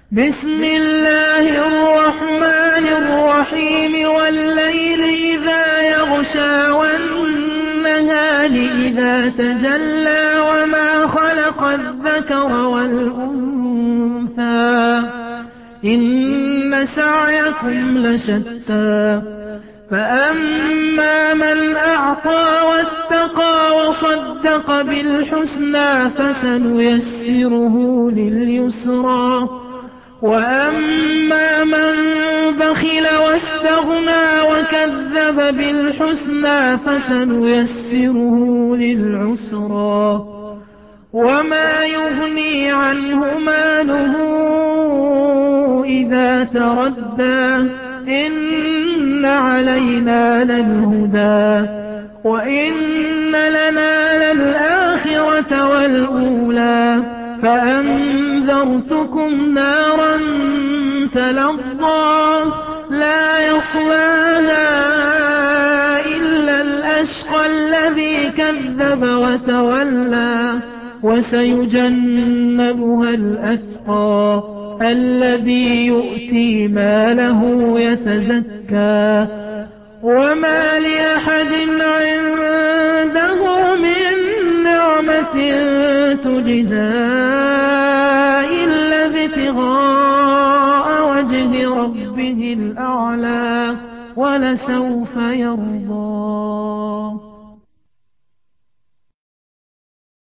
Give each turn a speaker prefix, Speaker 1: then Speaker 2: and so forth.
Speaker 1: بسم الله الرحمن الرحيم والليل إذا يغشى والنهار إذا تجلى وما خلق الذكر والأنثى إن سعيكم لشتى فأما من أعطى واتقى وصدق بالحسنى فسنيسره لليسرى وأما من بخل واستغنى وكذب بالحسنى فسنيسره للعسرى وما يغني عنه ماله إذا تردى إن علينا للهدى وإن لنا للآخرة والأولى فأنذرتكم نارا تلظى لا يصلاها إلا الأشقى الذي كذب وتولى وسيجنبها الأتقى الذي يؤتي ماله يتزكى وما لأحد عنده من نعمة تجزى إلا ابتغاء وجه ربه الأعلى ولسوف يرضى.